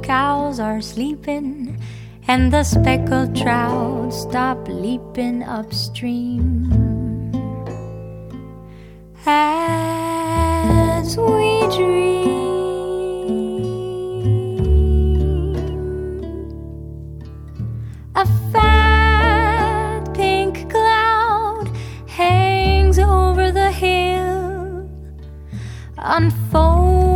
cows are sleeping, and the speckled trout stop leaping upstream. As we dream, a fat pink cloud hangs over the hill, unfolding